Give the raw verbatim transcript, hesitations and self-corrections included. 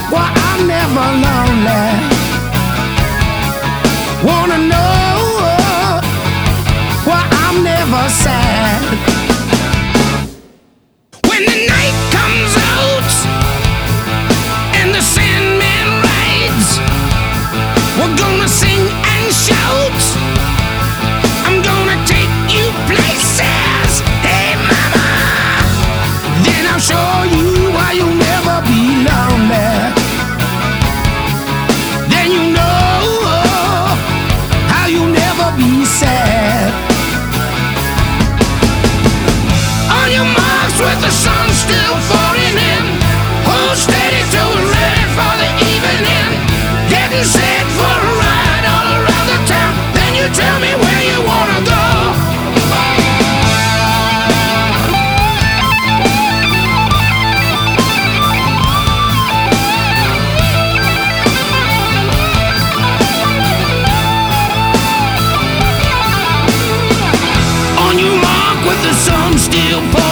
Why I'm never lonely. Wanna know why I'm never sad. When the night comes out and the Sandman rides, we're gonna sing and shout. I'm gonna take you places, hey mama. Then I'll show you why you'll never be lonely. Then you know how you'll never be sad. On your marks with the sun still falling in, hold steady till we're ready for the evening. Getting set for a ride all around the town. Then you tell me where you wanna go. On your mark with the sun still pouring